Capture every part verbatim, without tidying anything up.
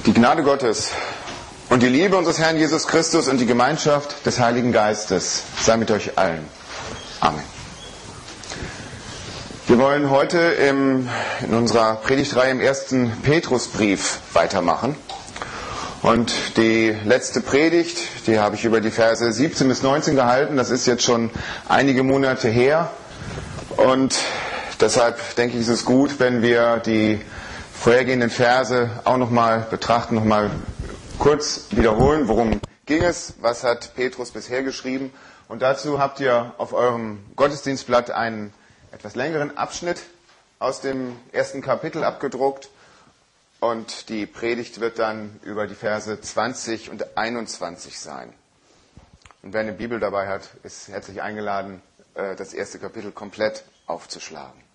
Die Gnade Gottes und die Liebe unseres Herrn Jesus Christus und die Gemeinschaft des Heiligen Geistes sei mit euch allen. Amen. Wir wollen heute im, in unserer Predigtreihe im ersten Petrusbrief weitermachen. Und die letzte Predigt, die habe ich über die Verse siebzehn bis neunzehn gehalten. Das ist jetzt schon einige Monate her. Und deshalb denke ich, ist es gut, wenn wir die vorhergehenden Verse auch nochmal betrachten, nochmal kurz wiederholen. Worum ging es? Was hat Petrus bisher geschrieben? Und dazu habt ihr auf eurem Gottesdienstblatt einen etwas längeren Abschnitt aus dem ersten Kapitel abgedruckt. Und die Predigt wird dann über die Verse zwanzig und einundzwanzig sein. Und wer eine Bibel dabei hat, ist herzlich eingeladen, das erste Kapitel komplett aufzuschlagen.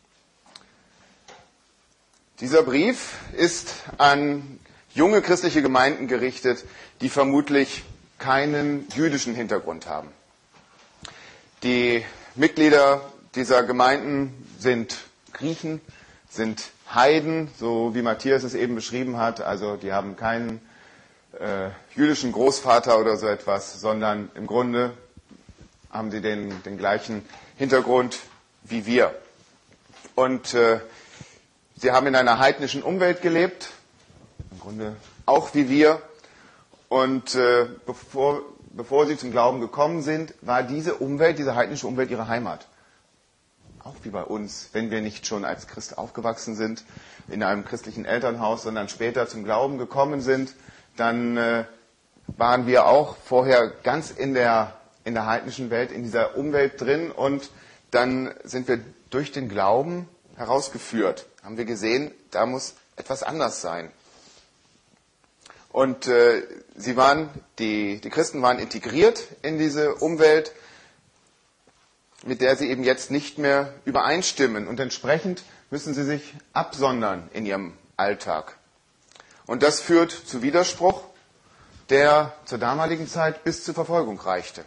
Dieser Brief ist an junge christliche Gemeinden gerichtet, die vermutlich keinen jüdischen Hintergrund haben. Die Mitglieder dieser Gemeinden sind Griechen, sind Heiden, so wie Matthias es eben beschrieben hat. Also die haben keinen äh, jüdischen Großvater oder so etwas, sondern im Grunde haben sie den, den gleichen Hintergrund wie wir. Und äh, sie haben in einer heidnischen Umwelt gelebt, im Grunde auch wie wir. Und äh, bevor, bevor sie zum Glauben gekommen sind, war diese Umwelt, diese heidnische Umwelt ihre Heimat. Auch wie bei uns, wenn wir nicht schon als Christ aufgewachsen sind, in einem christlichen Elternhaus, sondern später zum Glauben gekommen sind, dann äh, waren wir auch vorher ganz in der, in der heidnischen Welt, in dieser Umwelt drin. Und dann sind wir durch den Glauben herausgeführt. Haben wir gesehen, da muss etwas anders sein. Und äh, sie waren, die, die Christen waren integriert in diese Umwelt, mit der sie eben jetzt nicht mehr übereinstimmen. Und entsprechend müssen sie sich absondern in ihrem Alltag. Und das führt zu Widerspruch, der zur damaligen Zeit bis zur Verfolgung reichte.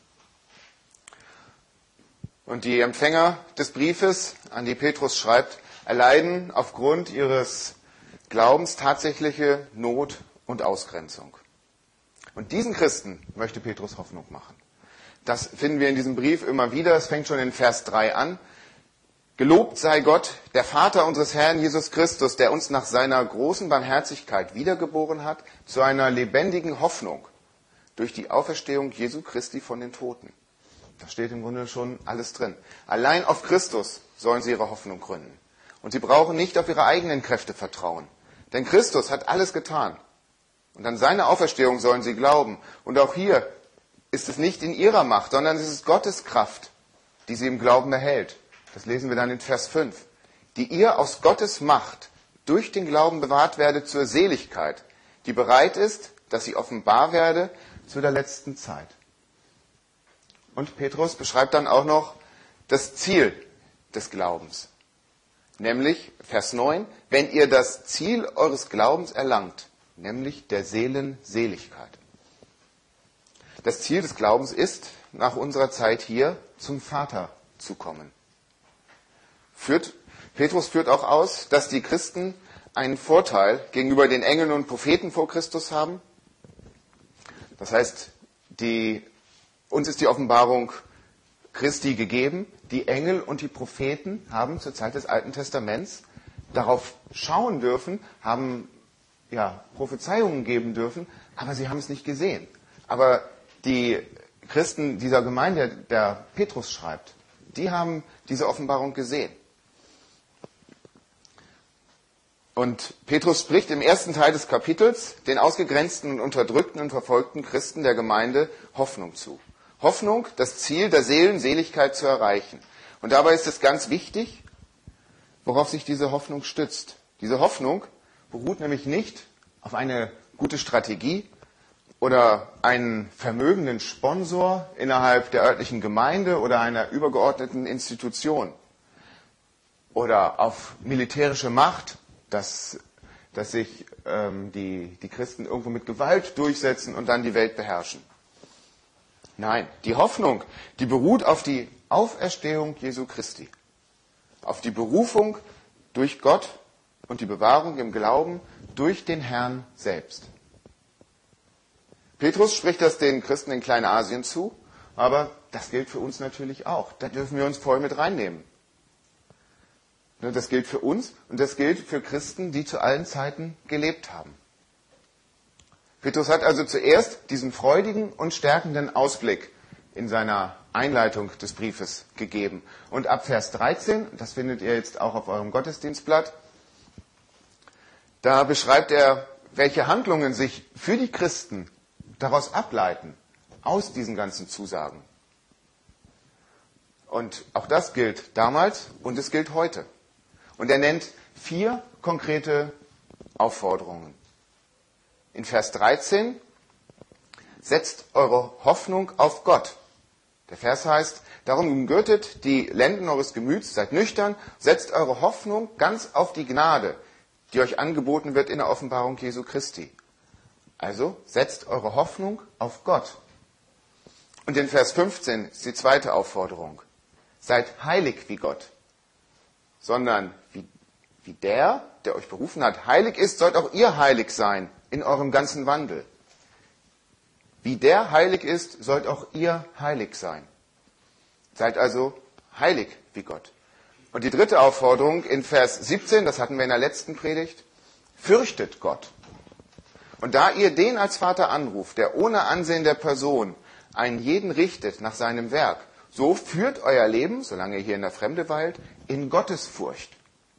Und die Empfänger des Briefes, an die Petrus schreibt, erleiden aufgrund ihres Glaubens tatsächliche Not und Ausgrenzung. Und diesen Christen möchte Petrus Hoffnung machen. Das finden wir in diesem Brief immer wieder. Es fängt schon in Vers drei an. Gelobt sei Gott, der Vater unseres Herrn Jesus Christus, der uns nach seiner großen Barmherzigkeit wiedergeboren hat, zu einer lebendigen Hoffnung durch die Auferstehung Jesu Christi von den Toten. Da steht im Grunde schon alles drin. Allein auf Christus sollen sie ihre Hoffnung gründen. Und sie brauchen nicht auf ihre eigenen Kräfte vertrauen. Denn Christus hat alles getan. Und an seine Auferstehung sollen sie glauben. Und auch hier ist es nicht in ihrer Macht, sondern es ist Gottes Kraft, die sie im Glauben erhält. Das lesen wir dann in Vers fünf. Die ihr aus Gottes Macht durch den Glauben bewahrt werdet zur Seligkeit, die bereit ist, dass sie offenbar werde zu der letzten Zeit. Und Petrus beschreibt dann auch noch das Ziel des Glaubens. Nämlich, Vers neun, wenn ihr das Ziel eures Glaubens erlangt, nämlich der Seelenseligkeit. Das Ziel des Glaubens ist, nach unserer Zeit hier zum Vater zu kommen. Führt, Petrus führt auch aus, dass die Christen einen Vorteil gegenüber den Engeln und Propheten vor Christus haben. Das heißt, die, uns ist die Offenbarung Christi gegeben. Die Engel und die Propheten haben zur Zeit des Alten Testaments darauf schauen dürfen, haben ja, Prophezeiungen geben dürfen, aber sie haben es nicht gesehen. Aber die Christen dieser Gemeinde, der Petrus schreibt, die haben diese Offenbarung gesehen. Und Petrus spricht im ersten Teil des Kapitels den ausgegrenzten und unterdrückten und verfolgten Christen der Gemeinde Hoffnung zu. Hoffnung, das Ziel der Seelenseligkeit zu erreichen. Und dabei ist es ganz wichtig, worauf sich diese Hoffnung stützt. Diese Hoffnung beruht nämlich nicht auf eine gute Strategie oder einen vermögenden Sponsor innerhalb der örtlichen Gemeinde oder einer übergeordneten Institution oder auf militärische Macht, dass, dass sich ähm, die, die Christen irgendwo mit Gewalt durchsetzen und dann die Welt beherrschen. Nein, die Hoffnung, die beruht auf die Auferstehung Jesu Christi, auf die Berufung durch Gott und die Bewahrung im Glauben durch den Herrn selbst. Petrus spricht das den Christen in Kleinasien zu, aber das gilt für uns natürlich auch. Da dürfen wir uns voll mit reinnehmen. Das gilt für uns und das gilt für Christen, die zu allen Zeiten gelebt haben. Petrus hat also zuerst diesen freudigen und stärkenden Ausblick in seiner Einleitung des Briefes gegeben. Und ab Vers dreizehn, das findet ihr jetzt auch auf eurem Gottesdienstblatt, da beschreibt er, welche Handlungen sich für die Christen daraus ableiten, aus diesen ganzen Zusagen. Und auch das gilt damals und es gilt heute. Und er nennt vier konkrete Aufforderungen. In Vers dreizehn, setzt eure Hoffnung auf Gott. Der Vers heißt, darum umgürtet die Lenden eures Gemüts, seid nüchtern, setzt eure Hoffnung ganz auf die Gnade, die euch angeboten wird in der Offenbarung Jesu Christi. Also setzt eure Hoffnung auf Gott. Und in Vers fünfzehn ist die zweite Aufforderung. Seid heilig wie Gott, sondern wie, wie der, der euch berufen hat, heilig ist, sollt auch ihr heilig sein in eurem ganzen Wandel. Wie der heilig ist, sollt auch ihr heilig sein. Seid also heilig wie Gott. Und die dritte Aufforderung in Vers siebzehn, das hatten wir in der letzten Predigt, fürchtet Gott. Und da ihr den als Vater anruft, der ohne Ansehen der Person einen jeden richtet nach seinem Werk, so führt euer Leben, solange ihr hier in der Fremde weilt, in Gottesfurcht.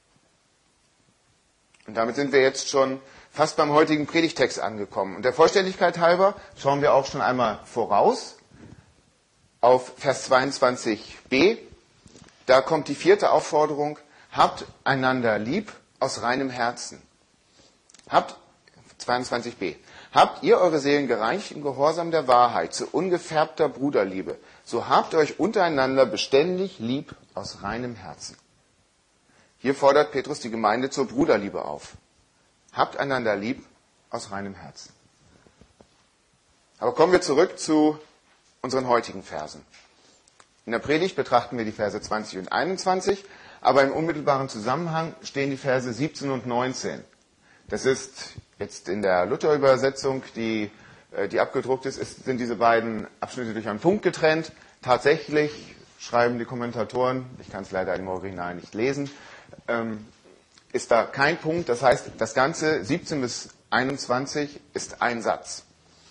Und damit sind wir jetzt schon fast beim heutigen Predigtext angekommen. Und der Vollständigkeit halber schauen wir auch schon einmal voraus auf Vers zweiundzwanzig b. Da kommt die vierte Aufforderung, habt einander lieb aus reinem Herzen. Habt, zweiundzwanzig b. Habt ihr eure Seelen gereinigt im Gehorsam der Wahrheit, zu ungefärbter Bruderliebe, so habt euch untereinander beständig lieb aus reinem Herzen. Hier fordert Petrus die Gemeinde zur Bruderliebe auf. Habt einander lieb aus reinem Herzen. Aber kommen wir zurück zu unseren heutigen Versen. In der Predigt betrachten wir die Verse zwanzig und einundzwanzig, aber im unmittelbaren Zusammenhang stehen die Verse siebzehn und neunzehn. Das ist jetzt in der Luther-Übersetzung, die, die abgedruckt ist, ist, sind diese beiden Abschnitte durch einen Punkt getrennt. Tatsächlich schreiben die Kommentatoren, ich kann es leider im Original nicht lesen, ähm, ist da kein Punkt. Das heißt, das Ganze siebzehn bis einundzwanzig ist ein Satz.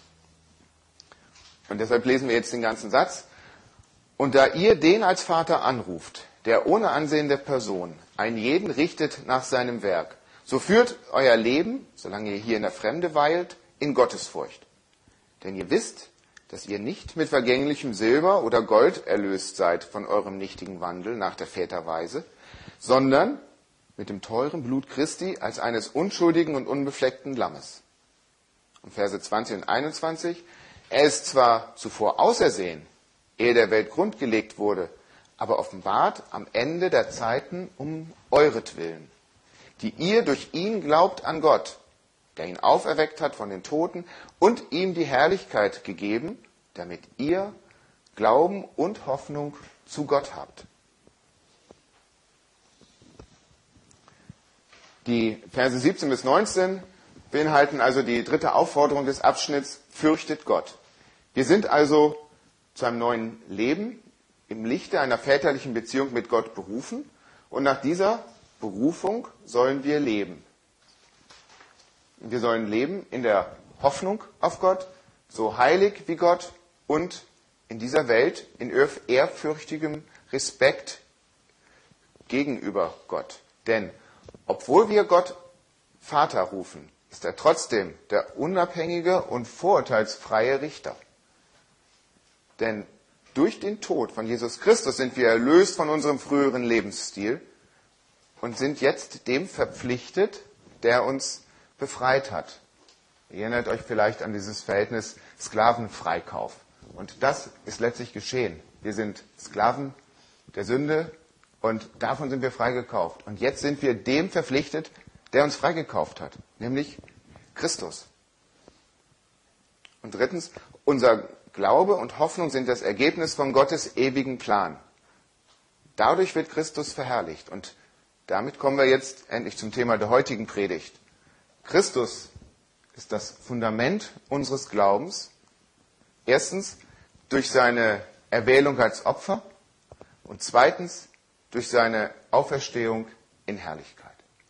Und deshalb lesen wir jetzt den ganzen Satz. Und da ihr den als Vater anruft, der ohne Ansehen der Person einen jeden richtet nach seinem Werk, so führt euer Leben, solange ihr hier in der Fremde weilt, in Gottesfurcht. Denn ihr wisst, dass ihr nicht mit vergänglichem Silber oder Gold erlöst seid von eurem nichtigen Wandel nach der Väterweise, sondern mit dem teuren Blut Christi als eines unschuldigen und unbefleckten Lammes. Und Verse zwanzig und einundzwanzig, er ist zwar zuvor ausersehen, ehe der Welt Grund gelegt wurde, aber offenbart am Ende der Zeiten um euretwillen, die ihr durch ihn glaubt an Gott, der ihn auferweckt hat von den Toten und ihm die Herrlichkeit gegeben, damit ihr Glauben und Hoffnung zu Gott habt. Die Verse siebzehn bis neunzehn beinhalten also die dritte Aufforderung des Abschnitts, fürchtet Gott. Wir sind also zu einem neuen Leben im Lichte einer väterlichen Beziehung mit Gott berufen und nach dieser Berufung sollen wir leben. Wir sollen leben in der Hoffnung auf Gott, so heilig wie Gott und in dieser Welt in ehrfürchtigem Respekt gegenüber Gott. Denn obwohl wir Gott Vater rufen, ist er trotzdem der unabhängige und vorurteilsfreie Richter. Denn durch den Tod von Jesus Christus sind wir erlöst von unserem früheren Lebensstil und sind jetzt dem verpflichtet, der uns befreit hat. Ihr erinnert euch vielleicht an dieses Verhältnis Sklavenfreikauf. Und das ist letztlich geschehen. Wir sind Sklaven der Sünde und davon sind wir freigekauft. Und jetzt sind wir dem verpflichtet, der uns freigekauft hat, nämlich Christus. Und drittens, unser Glaube und Hoffnung sind das Ergebnis von Gottes ewigen Plan. Dadurch wird Christus verherrlicht. Und damit kommen wir jetzt endlich zum Thema der heutigen Predigt. Christus ist das Fundament unseres Glaubens. Erstens durch seine Erwählung als Opfer und zweitens durch seine Auferstehung in Herrlichkeit.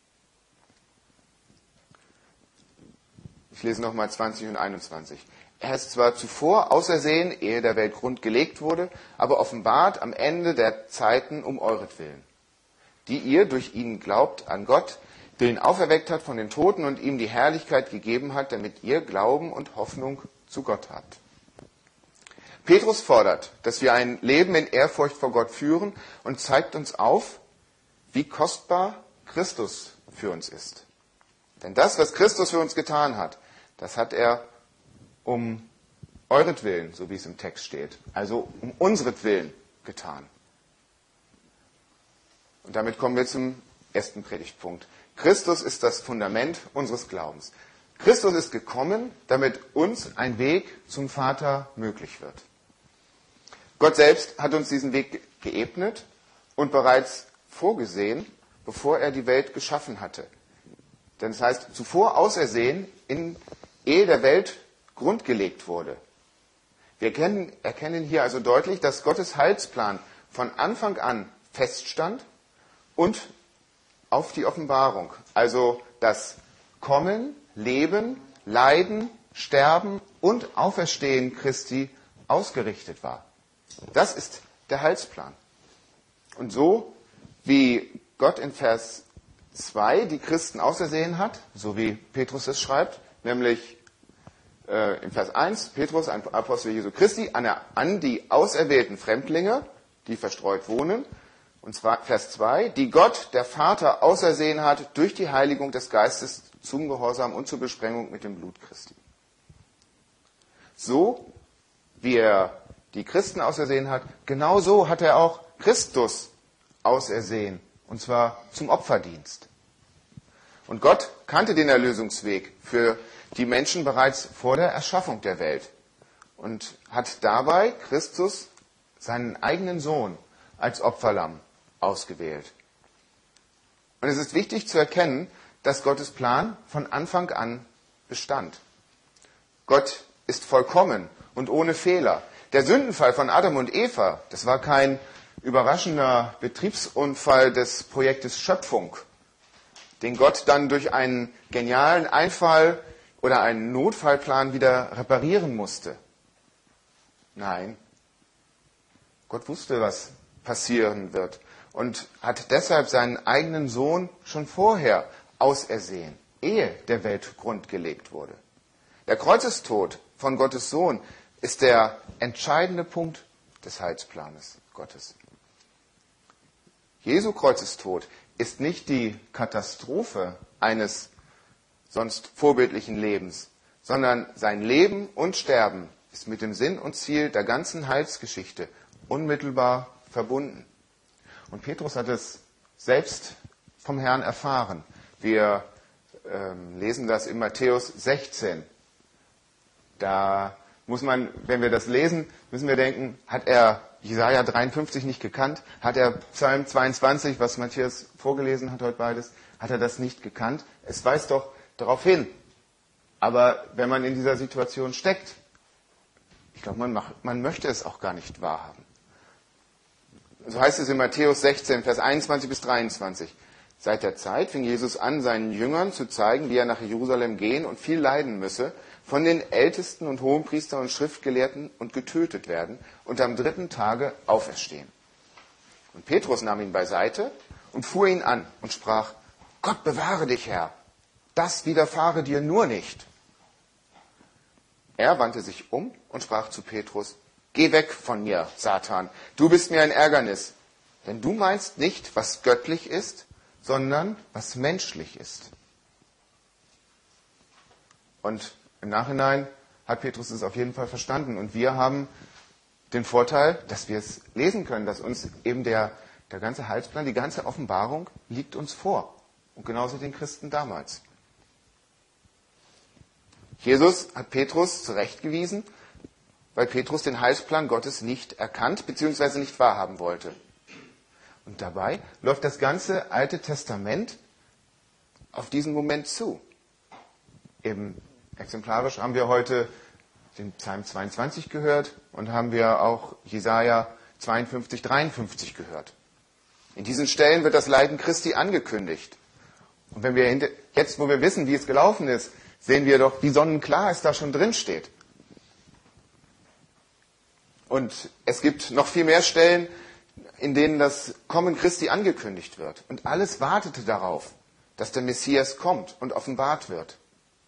Ich lese nochmal zwanzig und einundzwanzig. Er ist zwar zuvor ausersehen, ehe der Welt Grund gelegt wurde, aber offenbart am Ende der Zeiten um euretwillen, die ihr durch ihn glaubt an Gott, der ihn auferweckt hat von den Toten und ihm die Herrlichkeit gegeben hat, damit ihr Glauben und Hoffnung zu Gott habt. Petrus fordert, dass wir ein Leben in Ehrfurcht vor Gott führen und zeigt uns auf, wie kostbar Christus für uns ist. Denn das, was Christus für uns getan hat, das hat er um euretwillen, so wie es im Text steht, also um unseretwillen getan. Und damit kommen wir zum ersten Predigtpunkt. Christus ist das Fundament unseres Glaubens. Christus ist gekommen, damit uns ein Weg zum Vater möglich wird. Gott selbst hat uns diesen Weg geebnet und bereits vorgesehen, bevor er die Welt geschaffen hatte. Denn das heißt, zuvor ausersehen, in, ehe der Welt Grund gelegt wurde. Wir erkennen, erkennen hier also deutlich, dass Gottes Heilsplan von Anfang an feststand und auf die Offenbarung, also das Kommen, Leben, Leiden, Sterben und Auferstehen Christi ausgerichtet war. Das ist der Heilsplan. Und so wie Gott in Vers zwei die Christen ausersehen hat, so wie Petrus es schreibt, nämlich äh, in Vers eins, Petrus, ein Apostel Jesu Christi, an, der, an die auserwählten Fremdlinge, die verstreut wohnen, und zwar Vers zwei, die Gott, der Vater, ausersehen hat durch die Heiligung des Geistes zum Gehorsam und zur Besprengung mit dem Blut Christi. So wie er die Christen ausersehen hat, genauso hat er auch Christus ausersehen, und zwar zum Opferdienst. Und Gott kannte den Erlösungsweg für die Menschen bereits vor der Erschaffung der Welt und hat dabei Christus, seinen eigenen Sohn, als Opferlamm ausgewählt. Und es ist wichtig zu erkennen, dass Gottes Plan von Anfang an bestand. Gott ist vollkommen und ohne Fehler. Der Sündenfall von Adam und Eva, das war kein überraschender Betriebsunfall des Projektes Schöpfung, den Gott dann durch einen genialen Einfall oder einen Notfallplan wieder reparieren musste. Nein, Gott wusste, was passieren wird und hat deshalb seinen eigenen Sohn schon vorher ausersehen, ehe der Welt Grund gelegt wurde. Der Kreuzestod von Gottes Sohn ist der entscheidende Punkt des Heilsplanes Gottes. Jesu Kreuzestod ist nicht die Katastrophe eines sonst vorbildlichen Lebens, sondern sein Leben und Sterben ist mit dem Sinn und Ziel der ganzen Heilsgeschichte unmittelbar verbunden. Und Petrus hat es selbst vom Herrn erfahren. Wir ähm, lesen das in Matthäus sechzehn. Da muss man, wenn wir das lesen, müssen wir denken, hat er Jesaja dreiundfünfzig nicht gekannt? Hat er Psalm zweiundzwanzig, was Matthias vorgelesen hat heute beides, hat er das nicht gekannt? Es weist doch darauf hin. Aber wenn man in dieser Situation steckt, ich glaube, man, macht, man möchte es auch gar nicht wahrhaben. So heißt es in Matthäus sechzehn, Vers einundzwanzig bis dreiundzwanzig. Seit der Zeit fing Jesus an, seinen Jüngern zu zeigen, wie er nach Jerusalem gehen und viel leiden müsse, von den Ältesten und Hohenpriestern und Schriftgelehrten und getötet werden und am dritten Tage auferstehen. Und Petrus nahm ihn beiseite und fuhr ihn an und sprach, Gott bewahre dich, Herr, das widerfahre dir nur nicht. Er wandte sich um und sprach zu Petrus, geh weg von mir, Satan, du bist mir ein Ärgernis, denn du meinst nicht, was göttlich ist, sondern was menschlich ist. Und im Nachhinein hat Petrus es auf jeden Fall verstanden. Und wir haben den Vorteil, dass wir es lesen können, dass uns eben der, der ganze Heilsplan, die ganze Offenbarung liegt uns vor. Und genauso den Christen damals. Jesus hat Petrus zurechtgewiesen, weil Petrus den Heilsplan Gottes nicht erkannt bzw. nicht wahrhaben wollte. Und dabei läuft das ganze Alte Testament auf diesen Moment zu. Eben exemplarisch haben wir heute den Psalm zweiundzwanzig gehört und haben wir auch Jesaja zweiundfünfzig, dreiundfünfzig gehört. In diesen Stellen wird das Leiden Christi angekündigt. Und wenn wir jetzt, wo wir wissen, wie es gelaufen ist, sehen wir doch, wie sonnenklar es da schon drin steht. Und es gibt noch viel mehr Stellen, in denen das Kommen Christi angekündigt wird. Und alles wartete darauf, dass der Messias kommt und offenbart wird.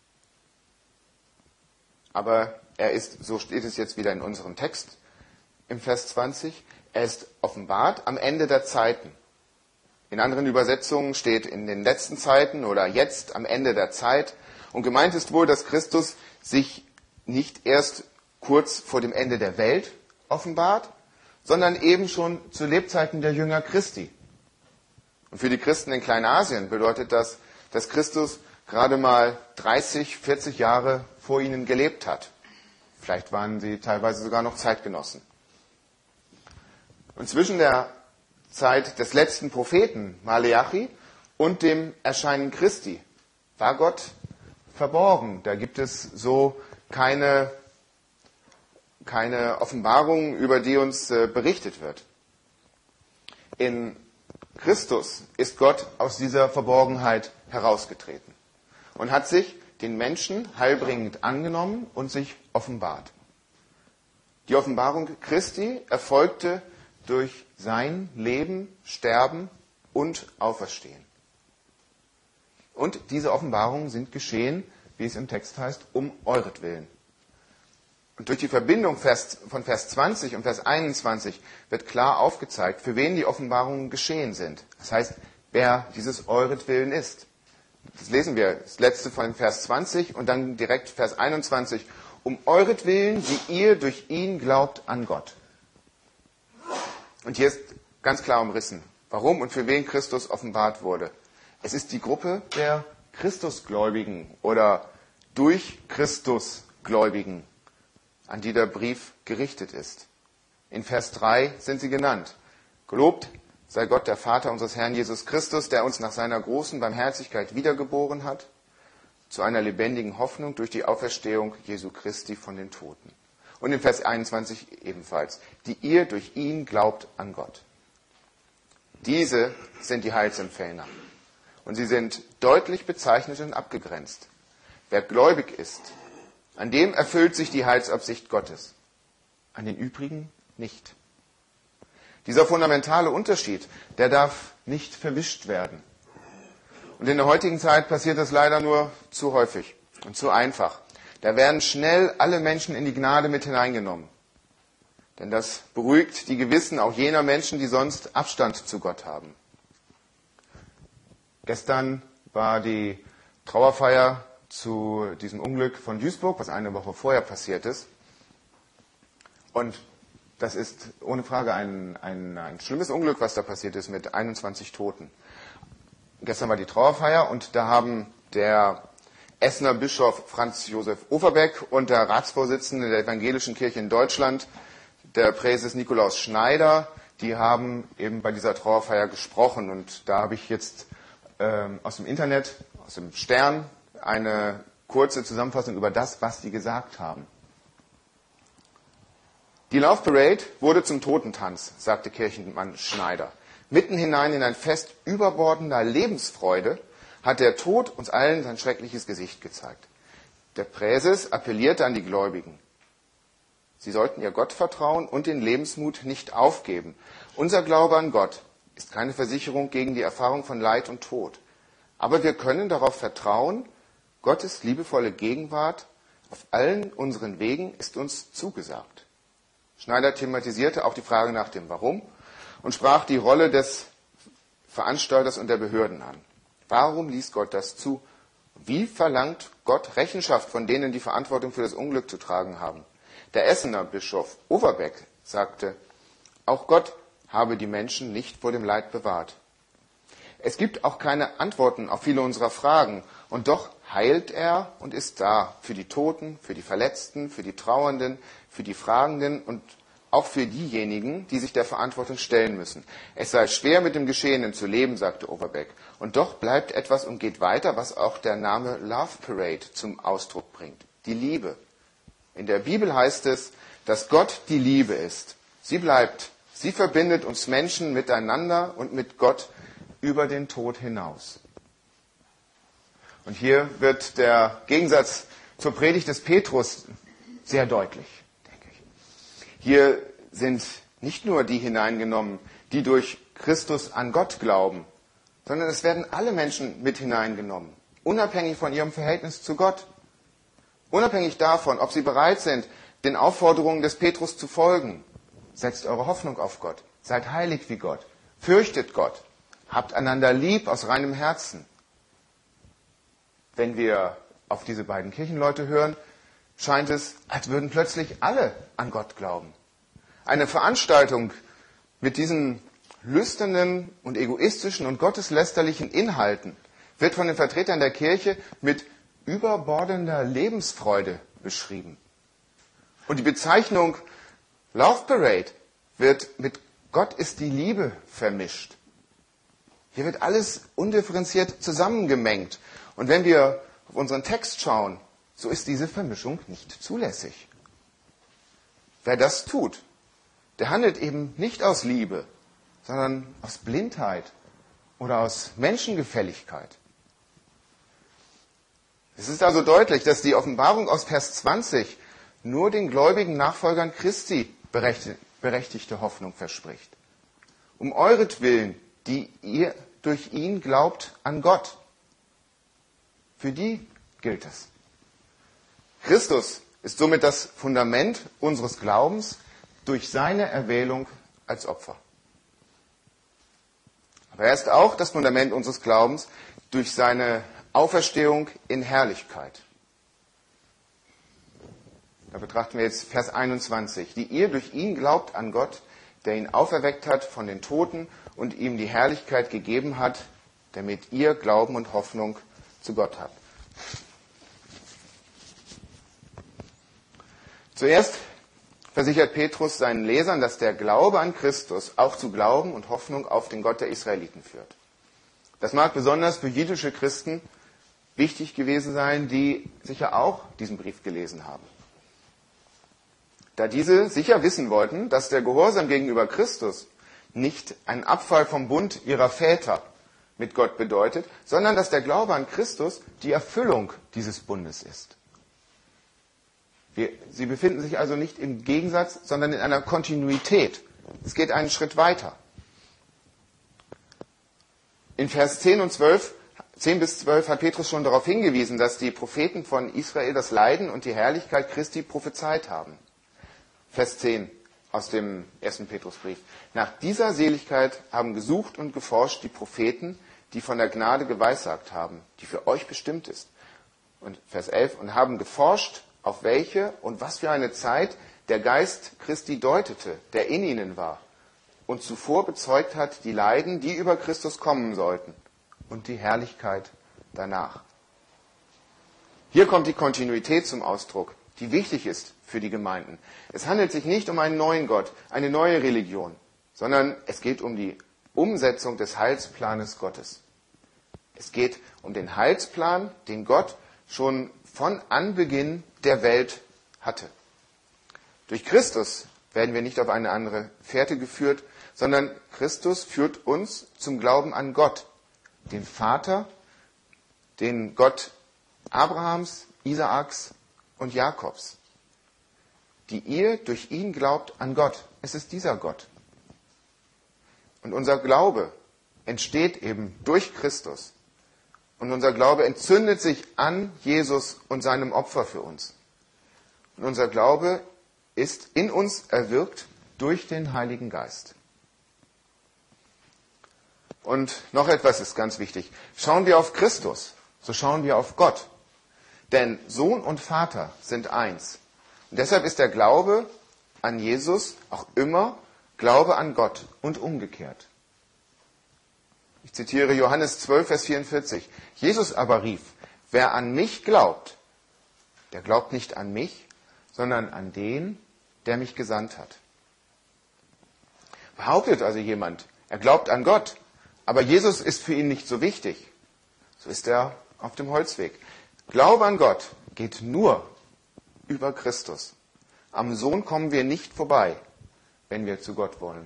Aber er ist, so steht es jetzt wieder in unserem Text im Vers zwanzig, er ist offenbart am Ende der Zeiten. In anderen Übersetzungen steht in den letzten Zeiten oder jetzt am Ende der Zeit. Und gemeint ist wohl, dass Christus sich nicht erst kurz vor dem Ende der Welt offenbart, sondern eben schon zu Lebzeiten der Jünger Christi. Und für die Christen in Kleinasien bedeutet das, dass Christus gerade mal dreißig, vierzig Jahre vor ihnen gelebt hat. Vielleicht waren sie teilweise sogar noch Zeitgenossen. Und zwischen der Zeit des letzten Propheten Maleachi und dem Erscheinen Christi war Gott verborgen. Da gibt es so keine, keine Offenbarung, über die uns äh, berichtet wird. In Christus ist Gott aus dieser Verborgenheit herausgetreten und hat sich den Menschen heilbringend angenommen und sich offenbart. Die Offenbarung Christi erfolgte durch sein Leben, Sterben und Auferstehen. Und diese Offenbarungen sind geschehen, wie es im Text heißt, um euretwillen. Und durch die Verbindung von Vers zwanzig und Vers einundzwanzig wird klar aufgezeigt, für wen die Offenbarungen geschehen sind. Das heißt, wer dieses euretwillen ist. Das lesen wir, das letzte von Vers zwanzig und dann direkt Vers einundzwanzig. Um euretwillen, die ihr durch ihn glaubt an Gott. Und hier ist ganz klar umrissen, warum und für wen Christus offenbart wurde. Es ist die Gruppe der Christusgläubigen oder durch Christus Gläubigen, an die der Brief gerichtet ist. In Vers drei sind sie genannt. Gelobt sei Gott, der Vater unseres Herrn Jesus Christus, der uns nach seiner großen Barmherzigkeit wiedergeboren hat, zu einer lebendigen Hoffnung durch die Auferstehung Jesu Christi von den Toten. Und in Vers einundzwanzig ebenfalls, die ihr durch ihn glaubt an Gott. Diese sind die Heilsempfänger. Und sie sind deutlich bezeichnet und abgegrenzt. Wer gläubig ist, an dem erfüllt sich die Heilsabsicht Gottes. An den übrigen nicht. Dieser fundamentale Unterschied, der darf nicht verwischt werden. Und in der heutigen Zeit passiert das leider nur zu häufig und zu einfach. Da werden schnell alle Menschen in die Gnade mit hineingenommen. Denn das beruhigt die Gewissen auch jener Menschen, die sonst Abstand zu Gott haben. Gestern war die Trauerfeier zu diesem Unglück von Duisburg, was eine Woche vorher passiert ist. Und das ist ohne Frage ein, ein, ein schlimmes Unglück, was da passiert ist mit einundzwanzig Toten. Gestern war die Trauerfeier und da haben der Essener Bischof Franz Josef Overbeck und der Ratsvorsitzende der Evangelischen Kirche in Deutschland, der Präses Nikolaus Schneider, die haben eben bei dieser Trauerfeier gesprochen. Und da habe ich jetzt ähm, aus dem Internet, aus dem Stern, eine kurze Zusammenfassung über das, was die gesagt haben. Die Love Parade wurde zum Totentanz, sagte Kirchenmann Schneider. Mitten hinein in ein Fest überbordender Lebensfreude hat der Tod uns allen sein schreckliches Gesicht gezeigt. Der Präses appellierte an die Gläubigen. Sie sollten ihr Gottvertrauen und den Lebensmut nicht aufgeben. Unser Glaube an Gott ist keine Versicherung gegen die Erfahrung von Leid und Tod. Aber wir können darauf vertrauen, Gottes liebevolle Gegenwart auf allen unseren Wegen ist uns zugesagt. Schneider thematisierte auch die Frage nach dem Warum und sprach die Rolle des Veranstalters und der Behörden an. Warum ließ Gott das zu? Wie verlangt Gott Rechenschaft von denen, die Verantwortung für das Unglück zu tragen haben? Der Essener Bischof Overbeck sagte, auch Gott habe die Menschen nicht vor dem Leid bewahrt. Es gibt auch keine Antworten auf viele unserer Fragen, und doch heilt er und ist da für die Toten, für die Verletzten, für die Trauernden, für die Fragenden und auch für diejenigen, die sich der Verantwortung stellen müssen. Es sei schwer, mit dem Geschehenen zu leben, sagte Overbeck. Und doch bleibt etwas und geht weiter, was auch der Name Love Parade zum Ausdruck bringt. Die Liebe. In der Bibel heißt es, dass Gott die Liebe ist. Sie bleibt. Sie verbindet uns Menschen miteinander und mit Gott über den Tod hinaus. Und hier wird der Gegensatz zur Predigt des Petrus sehr deutlich, denke ich. Hier sind nicht nur die hineingenommen, die durch Christus an Gott glauben, sondern es werden alle Menschen mit hineingenommen, unabhängig von ihrem Verhältnis zu Gott, unabhängig davon, ob sie bereit sind, den Aufforderungen des Petrus zu folgen. Setzt eure Hoffnung auf Gott, seid heilig wie Gott, fürchtet Gott, habt einander lieb aus reinem Herzen. Wenn wir auf diese beiden Kirchenleute hören, scheint es, als würden plötzlich alle an Gott glauben. Eine Veranstaltung mit diesen lüsternen und egoistischen und gotteslästerlichen Inhalten wird von den Vertretern der Kirche mit überbordender Lebensfreude beschrieben. Und die Bezeichnung Love Parade wird mit Gott ist die Liebe vermischt. Hier wird alles undifferenziert zusammengemengt. Und wenn wir auf unseren Text schauen, so ist diese Vermischung nicht zulässig. Wer das tut, der handelt eben nicht aus Liebe, sondern aus Blindheit oder aus Menschengefälligkeit. Es ist also deutlich, dass die Offenbarung aus Vers zwanzig nur den gläubigen Nachfolgern Christi berechtigte Hoffnung verspricht. Um euretwillen, die ihr durch ihn glaubt an Gott. Für die gilt es. Christus ist somit das Fundament unseres Glaubens durch seine Erwählung als Opfer. Aber er ist auch das Fundament unseres Glaubens durch seine Auferstehung in Herrlichkeit. Da betrachten wir jetzt Vers einundzwanzig. Die ihr durch ihn glaubt an Gott, der ihn auferweckt hat von den Toten und ihm die Herrlichkeit gegeben hat, damit ihr Glauben und Hoffnung zu Gott habt. Zuerst versichert Petrus seinen Lesern, dass der Glaube an Christus auch zu Glauben und Hoffnung auf den Gott der Israeliten führt. Das mag besonders für jüdische Christen wichtig gewesen sein, die sicher auch diesen Brief gelesen haben. Da diese sicher wissen wollten, dass der Gehorsam gegenüber Christus nicht ein Abfall vom Bund ihrer Väter mit Gott bedeutet, sondern dass der Glaube an Christus die Erfüllung dieses Bundes ist. Wir, sie befinden sich also nicht im Gegensatz, sondern in einer Kontinuität. Es geht einen Schritt weiter. In Vers zehn und zwölf, zehn bis zwölf hat Petrus schon darauf hingewiesen, dass die Propheten von Israel das Leiden und die Herrlichkeit Christi prophezeit haben. Vers zehn aus dem ersten Petrusbrief. Nach dieser Seligkeit haben gesucht und geforscht die Propheten, die von der Gnade geweissagt haben, die für euch bestimmt ist. Und Vers elf, und haben geforscht, auf welche und was für eine Zeit der Geist Christi deutete, der in ihnen war und zuvor bezeugt hat die Leiden, die über Christus kommen sollten und die Herrlichkeit danach. Hier kommt die Kontinuität zum Ausdruck, die wichtig ist für die Gemeinden. Es handelt sich nicht um einen neuen Gott, eine neue Religion, sondern es geht um die Umsetzung des Heilsplanes Gottes. Es geht um den Heilsplan, den Gott schon von Anbeginn der Welt hatte. Durch Christus werden wir nicht auf eine andere Fährte geführt, sondern Christus führt uns zum Glauben an Gott, den Vater, den Gott Abrahams, Isaaks und Jakobs. Die ihr durch ihn glaubt an Gott. Es ist dieser Gott. Und unser Glaube entsteht eben durch Christus. Und unser Glaube entzündet sich an Jesus und seinem Opfer für uns. Und unser Glaube ist in uns erwirkt durch den Heiligen Geist. Und noch etwas ist ganz wichtig. Schauen wir auf Christus, so schauen wir auf Gott. Denn Sohn und Vater sind eins. Und deshalb ist der Glaube an Jesus auch immer Glaube an Gott und umgekehrt. Ich zitiere Johannes zwölf, Vers vierundvierzig. Jesus aber rief, wer an mich glaubt, der glaubt nicht an mich, sondern an den, der mich gesandt hat. Behauptet also jemand, er glaubt an Gott, aber Jesus ist für ihn nicht so wichtig, so ist er auf dem Holzweg. Glaube an Gott geht nur über Christus. Am Sohn kommen wir nicht vorbei, wenn wir zu Gott wollen.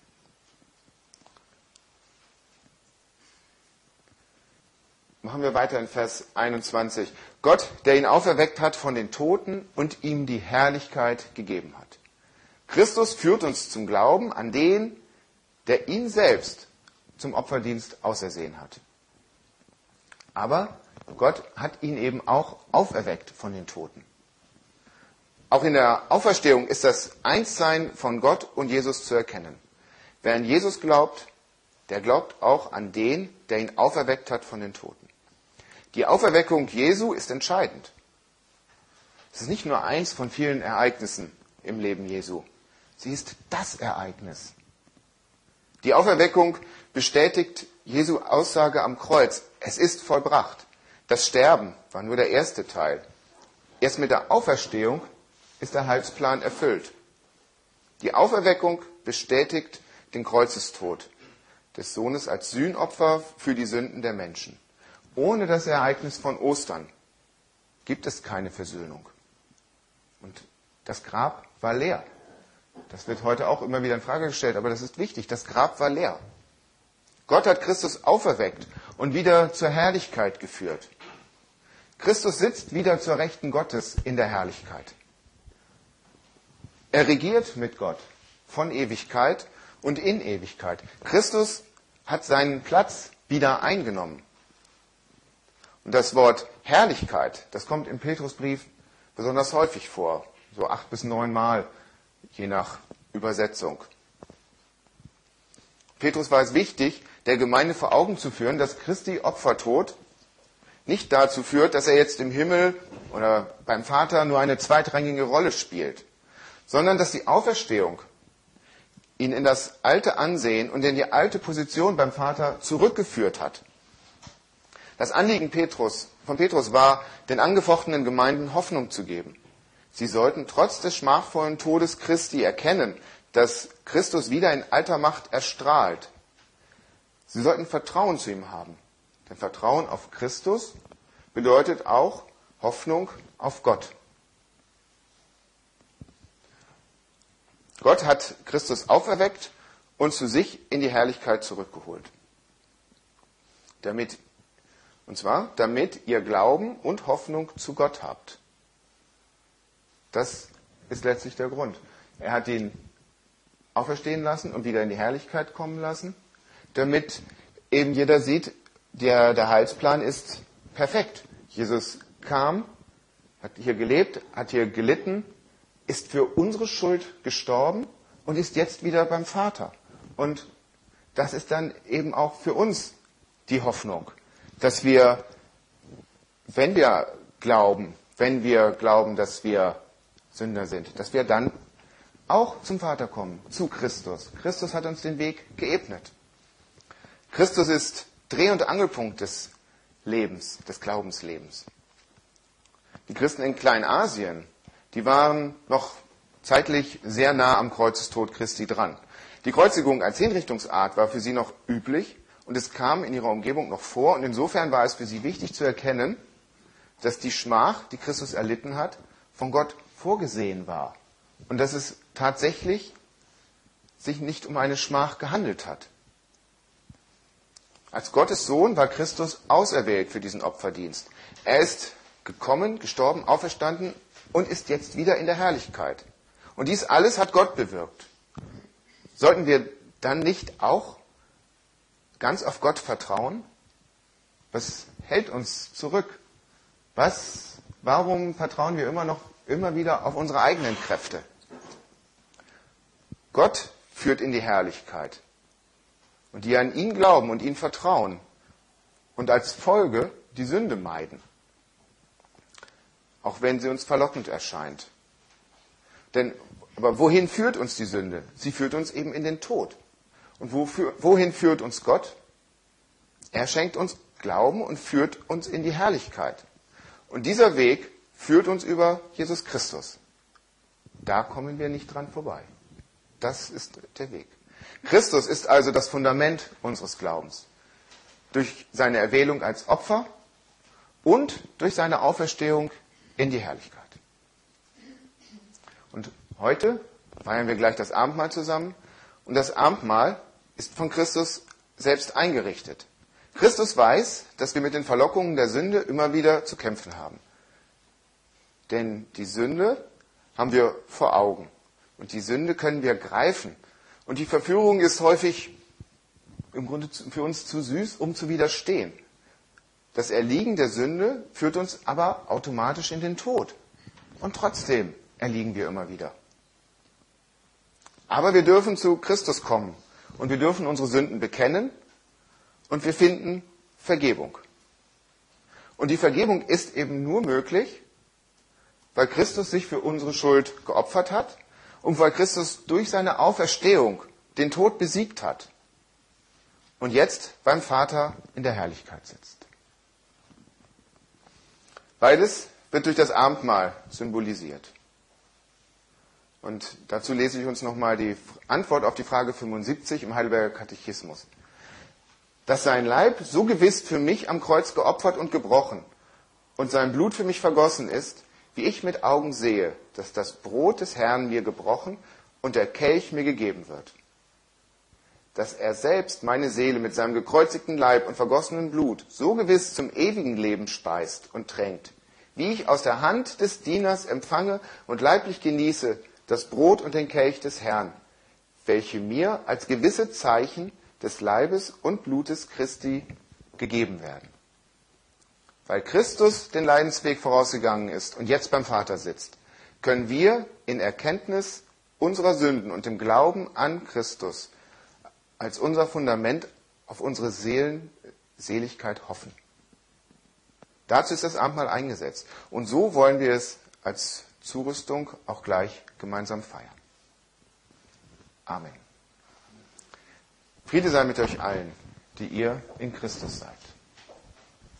Machen wir weiter in Vers einundzwanzig. Gott, der ihn auferweckt hat von den Toten und ihm die Herrlichkeit gegeben hat. Christus führt uns zum Glauben an den, der ihn selbst zum Opferdienst ausersehen hat. Aber Gott hat ihn eben auch auferweckt von den Toten. Auch in der Auferstehung ist das Einssein von Gott und Jesus zu erkennen. Wer an Jesus glaubt, der glaubt auch an den, der ihn auferweckt hat von den Toten. Die Auferweckung Jesu ist entscheidend. Es ist nicht nur eins von vielen Ereignissen im Leben Jesu. Sie ist das Ereignis. Die Auferweckung bestätigt Jesu Aussage am Kreuz. Es ist vollbracht. Das Sterben war nur der erste Teil. Erst mit der Auferstehung ist der Heilsplan erfüllt. Die Auferweckung bestätigt den Kreuzestod des Sohnes als Sühnopfer für die Sünden der Menschen. Ohne das Ereignis von Ostern gibt es keine Versöhnung. Und das Grab war leer. Das wird heute auch immer wieder in Frage gestellt, aber das ist wichtig. Das Grab war leer. Gott hat Christus auferweckt und wieder zur Herrlichkeit geführt. Christus sitzt wieder zur Rechten Gottes in der Herrlichkeit. Er regiert mit Gott von Ewigkeit und in Ewigkeit. Christus hat seinen Platz wieder eingenommen. Und das Wort Herrlichkeit, das kommt im Petrusbrief besonders häufig vor, so acht bis neun Mal, je nach Übersetzung. Petrus war es wichtig, der Gemeinde vor Augen zu führen, dass Christi Opfertod nicht dazu führt, dass er jetzt im Himmel oder beim Vater nur eine zweitrangige Rolle spielt, sondern dass die Auferstehung ihn in das alte Ansehen und in die alte Position beim Vater zurückgeführt hat. Das Anliegen Petrus, von Petrus war, den angefochtenen Gemeinden Hoffnung zu geben. Sie sollten trotz des schmachvollen Todes Christi erkennen, dass Christus wieder in alter Macht erstrahlt. Sie sollten Vertrauen zu ihm haben. Denn Vertrauen auf Christus bedeutet auch Hoffnung auf Gott. Gott hat Christus auferweckt und zu sich in die Herrlichkeit zurückgeholt. Damit Und zwar, damit ihr Glauben und Hoffnung zu Gott habt. Das ist letztlich der Grund. Er hat ihn auferstehen lassen und wieder in die Herrlichkeit kommen lassen, damit eben jeder sieht, der, der Heilsplan ist perfekt. Jesus kam, hat hier gelebt, hat hier gelitten, ist für unsere Schuld gestorben und ist jetzt wieder beim Vater. Und das ist dann eben auch für uns die Hoffnung, dass wir, wenn wir glauben, wenn wir glauben, dass wir Sünder sind, dass wir dann auch zum Vater kommen, zu Christus. Christus hat uns den Weg geebnet. Christus ist Dreh- und Angelpunkt des Lebens, des Glaubenslebens. Die Christen in Kleinasien, die waren noch zeitlich sehr nah am Kreuzestod Christi dran. Die Kreuzigung als Hinrichtungsart war für sie noch üblich, und es kam in ihrer Umgebung noch vor. Und insofern war es für sie wichtig zu erkennen, dass die Schmach, die Christus erlitten hat, von Gott vorgesehen war. Und dass es tatsächlich sich nicht um eine Schmach gehandelt hat. Als Gottes Sohn war Christus auserwählt für diesen Opferdienst. Er ist gekommen, gestorben, auferstanden und ist jetzt wieder in der Herrlichkeit. Und dies alles hat Gott bewirkt. Sollten wir dann nicht auch ganz auf Gott vertrauen? Was hält uns zurück? Was, warum vertrauen wir immer noch, immer wieder auf unsere eigenen Kräfte? Gott führt in die Herrlichkeit. Und die an ihn glauben und ihn vertrauen und als Folge die Sünde meiden. Auch wenn sie uns verlockend erscheint. Denn, aber wohin führt uns die Sünde? Sie führt uns eben in den Tod. Und wofür, wohin führt uns Gott? Er schenkt uns Glauben und führt uns in die Herrlichkeit. Und dieser Weg führt uns über Jesus Christus. Da kommen wir nicht dran vorbei. Das ist der Weg. Christus ist also das Fundament unseres Glaubens. Durch seine Erwählung als Opfer und durch seine Auferstehung in die Herrlichkeit. Und heute feiern wir gleich das Abendmahl zusammen. Und das Abendmahl ist von Christus selbst eingerichtet. Christus weiß, dass wir mit den Verlockungen der Sünde immer wieder zu kämpfen haben. Denn die Sünde haben wir vor Augen. Und die Sünde können wir greifen. Und die Verführung ist häufig im Grunde für uns zu süß, um zu widerstehen. Das Erliegen der Sünde führt uns aber automatisch in den Tod. Und trotzdem erliegen wir immer wieder. Aber wir dürfen zu Christus kommen und wir dürfen unsere Sünden bekennen und wir finden Vergebung. Und die Vergebung ist eben nur möglich, weil Christus sich für unsere Schuld geopfert hat und weil Christus durch seine Auferstehung den Tod besiegt hat und jetzt beim Vater in der Herrlichkeit sitzt. Beides wird durch das Abendmahl symbolisiert. Und dazu lese ich uns nochmal die Antwort auf die Frage fünfundsiebzig im Heidelberger Katechismus. Dass sein Leib so gewiss für mich am Kreuz geopfert und gebrochen und sein Blut für mich vergossen ist, wie ich mit Augen sehe, dass das Brot des Herrn mir gebrochen und der Kelch mir gegeben wird. Dass er selbst meine Seele mit seinem gekreuzigten Leib und vergossenen Blut so gewiss zum ewigen Leben speist und tränkt, wie ich aus der Hand des Dieners empfange und leiblich genieße das Brot und den Kelch des Herrn, welche mir als gewisse Zeichen des Leibes und Blutes Christi gegeben werden. Weil Christus den Leidensweg vorausgegangen ist und jetzt beim Vater sitzt, können wir in Erkenntnis unserer Sünden und im Glauben an Christus als unser Fundament auf unsere Seelen, Seligkeit hoffen. Dazu ist das Abendmahl eingesetzt. Und so wollen wir es als Zurüstung auch gleich gemeinsam feiern. Amen. Friede sei mit euch allen, die ihr in Christus seid.